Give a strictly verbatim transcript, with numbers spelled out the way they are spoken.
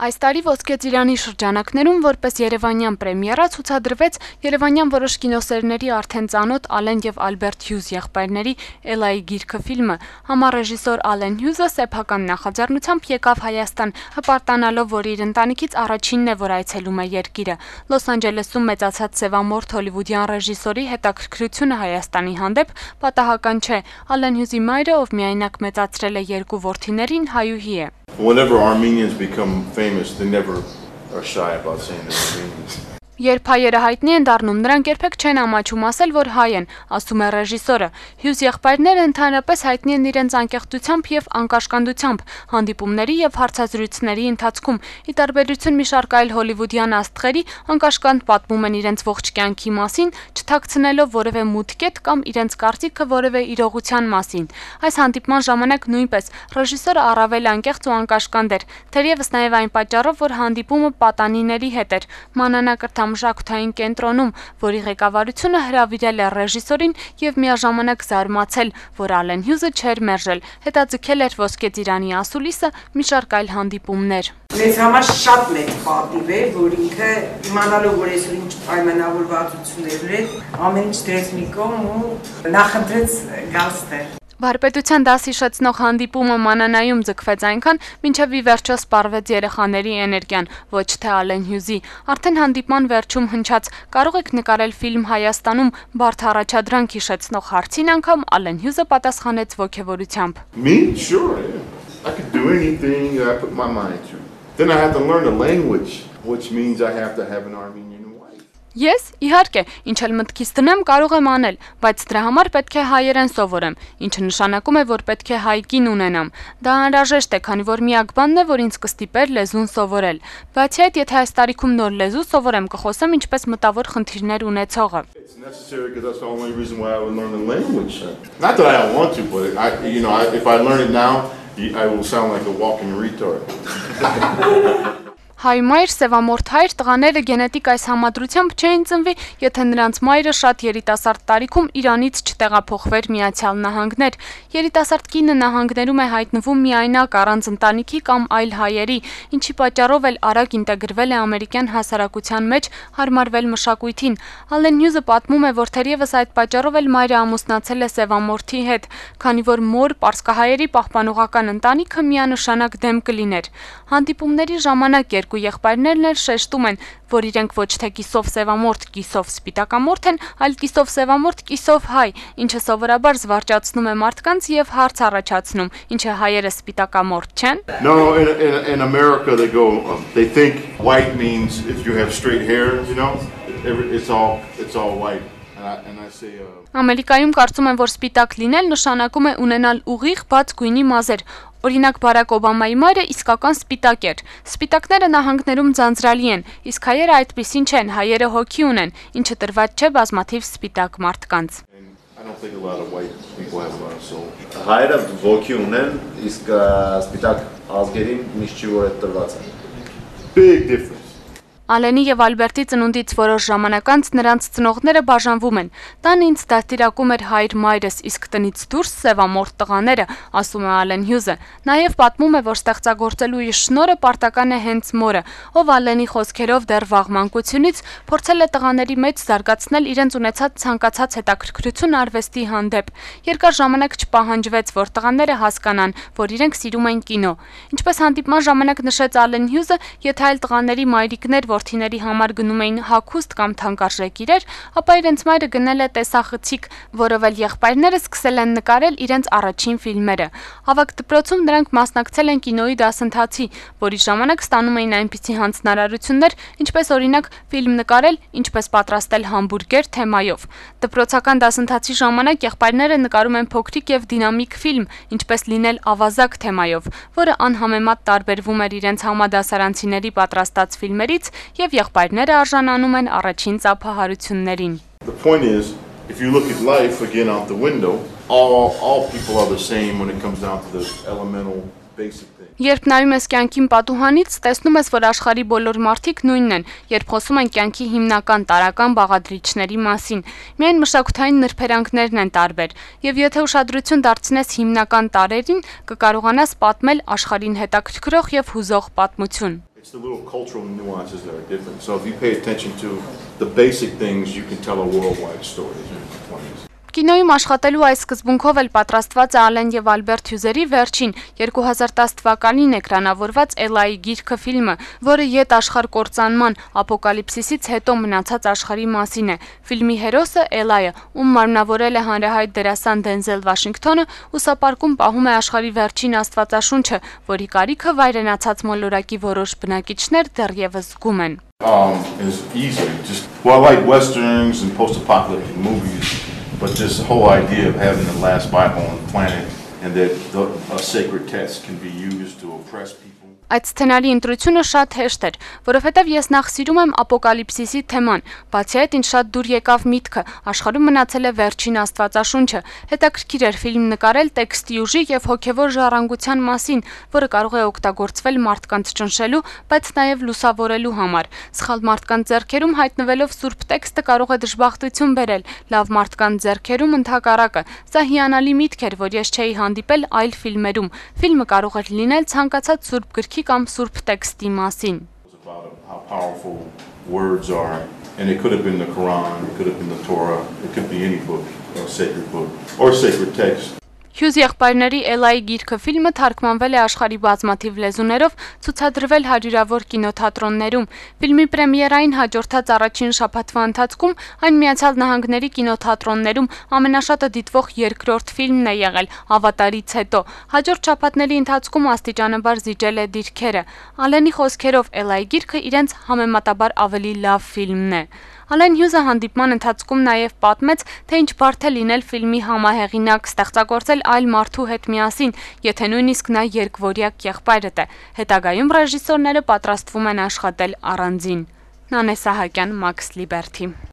Այս տարի Ոսկե ծիրանի շրջանակներում որպես երևանյան պրեմիերա ցուցադրվեց երևանյան որոշ կինոսերների արդեն ծանոթ Ալեն եւ Ալբերտ Հյուզ եղբայրների Էլայի գիրքը ֆիլմը։ Համառեժիսոր Ալեն Հյուզը սեփական նախաձեռնությամբ եկավ Հայաստան, հպարտանալով, որ իր ընտանիքից առաջինն է, որ այցելում է երկիրը։ Լոս Անջելեսում մեծացած սևամորթ հոլիվուդյան ռեժիսորի հետաքրքրությունը Հայաստանի հանդեպ պատահական չէ։ Ալեն Հյուզի մայրը, ով միայնակ մեծացրել է երկու որդիներին, հայուհի է։ Whenever Armenians become famous, they never are shy about saying they're Armenians. Երբ հայերը հայտնի են դառնում, նրանք երբեք չեն ամաչում ասել, որ հայ են, ասում է ռեժիսորը։ Հյուզ եղբայրները ընդհանրապես հայտնի են իրենց անկեղծությամբ եւ անկաշկանդությամբ, հանդիպումների եւ հարցազրույցների ընթացքում։ Ի տարբերություն մի շարք այլ հոլիվուդյան աստղերի, անկաշկանդ պատմում են իրենց ողջ կյանքի մասին, չթաքցնելով որևէ մութ կետ կամ իրենց կարծիքը որևէ իրողության մասին։ Այս հանդիպման ժամանակ նույնպես ռեժիսորը առավել անկեղծ ու անկաշկանդ էր, թերևս նաեւ այն պատճառով, որ հանդիպումը պատանիների հետ էր։ Մանանակրթ մշակութային կենտրոնում, որի ղեկավարությունը հրավիրել է ռեժիսորին եւ միաժամանակ զարմացել, որ Ալեն Հյուզը չէր մերժել, հետաձգել էր Ոսկե ծիրանի ասուլիսը մի շարք այլ հանդիպումներ։ Մեզ համար շատ մեծ պատիվ է, որ ինքը իմանալով, որ այսօր ինչ պայմանավորվածություններ ունեն, ամեն ինչ դրեց մի կողմ ու նախընտրեց գալ ստեղ։ Վարպետության դաս հիշեցնող հանդիպումը Մանանայում ձգվեց այնքան, մինչև ի վերջո սպառվեց երեխաների էներգիան, ոչ թե Ալեն Հյուզի։ Արդեն հանդիպման վերջում հնչած «Կարող եք նկարել ֆիլմ Հայաստանում» բարդ առաջադրանք հիշեցնող հարցին անգամ Ալեն Հյուզը պատասխանեց ոգևորությամբ։ Me? Sure, yeah. I could do anything that I put my mind to. Then I have to learn the language, which means I have to have an Armenian wife. Ես, իհարկե, ինչ էլ մտքիս դնեմ, կարող եմ անել, բայց դրա համար պետք է հայերեն սովորեմ, ինչը նշանակում է, որ պետք է հայ կին ունենամ։ Դա անհրաժեշտ է, քանի որ միակ բանն է, որ ինձ կստիպեր լեզուն սովորել։ Բացի այդ, եթե այս տարիքում նոր լեզու սովորեմ, կխոսեմ ինչպես մտավոր խնդիրներ ունեցողը։ It's necessary because that's the only reason why I would learn the language. Not that I don't want to, but I, you know, I, if I learn it now, I will sound like a walking retard. Հայ մայր, սևամորթ հայր տղաները գենետիկ այս համադրությամբ չէին ծնվի, եթե նրանց մայրը շատ երիտասարդ տարիքում Իրանից չտեղափոխվեր Միացյալ Նահանգներ։ Երիտասարդ կինը նահանգներում է հայտնվում միայնակ առանց ընտանիքի կամ այլ հայերի, ինչի պատճառով էլ արագ ինտեգրվել է ամերիկյան հասարակության մեջ, հարմարվել մշակույթին։ Ալեն Հյուզը պատմում է, որ թերևս այդ պատճառով էլ մայրը ամուսնացել է սևամորթի հետ, քանի որ մոր պարսկահայերի պահպանողական ընտանիքը միանշանակ դեմ կլիներ։ Հանդիպումների ժամանակ երկու եղբայրներն էլ շեշտում են, որ իրենք ոչ թե կիսով սևամորթ, կիսով սպիտակամորթ են, այլ կիսով սևամորթ, կիսով հայ, ինչը սովորաբար զվարճացնում է մարդկանց եւ հարց առաջացնում, ինչը հայերը սպիտակամորթ չեն։ No, in, in, in America they go, um, they think white means if you have straight hair, you know, it's all, it's all white. And I, and I say, uh... Ամերիկայում կարծում են, որ սպիտակ լինել նշանակում է ունենալ ուղիղ բաց գույնի մազեր։ Օրինակ Բարակ Օբամայի մայրը իսկական սպիտակ էր։ Սպիտակները նահանգներում ձանձրալի են, իսկ հայերը այդպիսին չեն, հայերը հոգի ունեն, ինչը տրված չէ բազմաթիվ սպիտակ մարդկանց։ Հայերը ոգի ունեն, իսկ սպիտակ ազգերին միշտ չի որ այդ տրված է։ Big difference. Ալենի եւ Ալբերտի ծնունդից որոշ ժամանակ անց նրանց ծնողները բաժանվում են։ Տան ինձ դաստիարակում էր հայր մայրս, իսկ տնից դուրս սևամորթ տղաները, ասում է Ալեն Հյուզը։ Նաեւ պատմում է, որ ստեղծագործելու իր շնորհը պարտական է հենց մորը, ով Ալենի խոսքերով դեռ վաղ մանկությունից փորձել է տղաների մեջ զարգացնել իրենց ունեցած ցանկացած հետաքրքրություն արվեստի հանդեպ։ Երկար ժամանակ չպահանջվեց, որ տղաները հասկանան, որ իրենք սիրում են կինո։ Ինչպես հանդիպման ժամանակ նշեց Ալեն Հյուզը, եթե այլ տղաների մայրիկներ որդիների համար գնում էին հագուստ կամ թանկարժեք իրեր, ապա իրենց մայրը գնել է տեսախցիկ, որով էլ եղբայրները սկսել են նկարել իրենց առաջին ֆիլմերը։ Ավագ դպրոցում նրանք մասնակցել են կինոյի դասընթացի, որի ժամանակ ստանում էին այնպիսի հանձնարարություններ, ինչպես օրինակ ֆիլմ նկարել, ինչպես պատրաստել համբուրգեր թեմայով։ Դպրոցական դասընթացի ժամանակ եղբայրները նկարում են փոքրիկ եւ դինամիկ ֆիլմ, ինչպես լինել ավազակ թեմայով, որը անհամեմատ տարբերվում էր իրենց համադասարանցիների պատրաստած ֆիլմերից եւ եղբայրները արժանանում են առաջին ծափահարություններին։ The point is, if you look at life again out the window, all all people are the same when it comes down to the elemental basic things. Երբ նայում ես կյանքին պատուհանից, տեսնում ես, որ աշխարհի բոլոր մարդիկ նույնն են, երբ խոսում են կյանքի հիմնական տարրական բաղադրիչների մասին։ Միայն մշակութային նրբերանգներն են տարբեր, եւ եթե ուշադրություն դարձնես հիմնական տարրերին, կկարողանաս պատմել աշխարհին հետաքրքրող եւ հուզող պատմություն։ It's the little cultural nuances that are different. So if you pay attention to the basic things, you can tell a worldwide story. Կինոյում աշխատելու այս սկզբունքով էլ պատրաստված է Ալեն եւ Ալբերտ Հյուզերի վերջին երկու հազար տասը թվականին էկրանավորված Էլայի գիրքը ֆիլմը, որը յետ աշխարհ կործանման ապոկալիպսիսից հետո մնացած աշխարհի մասին է։ Ֆիլմի հերոսը Էլայը, ում մարմնավորել է հանրահայտ դերասան Դենզել Վաշինգթոնը, ուսապարկում պահում է աշխարհի վերջին աստվածաշունչը, որի կարիքը վայրենացած մոլորակի որոշ բնակիչներ դեռևս զգում են։ Um, is easy. Just well, I like westerns and post-apocalyptic movies. But just the whole idea of having the last Bible on the planet and that the, a sacred text can be used to oppress people. Այդ սցենարի ընտրությունը շատ հեշտ էր, որովհետև ես նախ սիրում եմ ապոկալիպսիսի թեման, բացի այդ ինձ շատ դուր եկավ միտքը, աշխարհում մնացել է վերջին աստվածաշունչը, հետաքրքիր էր ֆիլմ նկարել տեքստի ուժի եւ հոգեվոր ժառանգության մասին, որը կարող է օգտագործվել մարդկանց ճնշելու, բայց նաեւ լուսավորելու համար։ Սխալ մարդկանց ձեռքերում հայտնվելով սուրբ տեքստը կարող է դժբախտություն բերել, լավ մարդկանց ձեռքերում ընդհակառակը։ Սա հիանալի միտք էր, որ ես չէի հանդիպել այլ ֆիլմերում։ Ֆիլմը կարող էր լինել ցանկացած սուրբ գրքի կամ սուրբ տեքստի մասին։ How powerful words are, and it could have been the Quran, it could have been the Torah, it could be any book, or sacred book, or sacred text. Հյուզ եղբայրների Էլայի գիրքը ֆիլմը թարգմանվել է աշխարհի բազմաթիվ լեզուներով, ցուցադրվել հարյուրավոր կինոթատրոններում։ Ֆիլմի պրեմիերային հաջորդած առաջին շաբաթվա ընթացքում այն Միացյալ Նահանգների կինոթատրոններում ամենաշատը դիտվող երկրորդ ֆիլմն է եղել Ավատարից հետո։ Հաջորդ շաբաթների ընթացքում աստիճանաբար զիջել է դիրքերը։ Ալենի խոսքերով Էլայի գիրքը իրենց համեմատաբար ավելի լավ ֆիլմն է։ Ալեն Հյուզը հանդիպման ընթացքում նաև պատմեց, թե ինչ բարդ է լինել ֆիլմի համահեղինակ, ստեղծագործել այլ մարդու հետ միասին, եթե նույնիսկ նա երկվորյակ եղբայրդ է։ Հետագայում ռեժիսորները պատրաստվում են աշխատել առանձին։ Նանե Սահակյան, Max Liberty։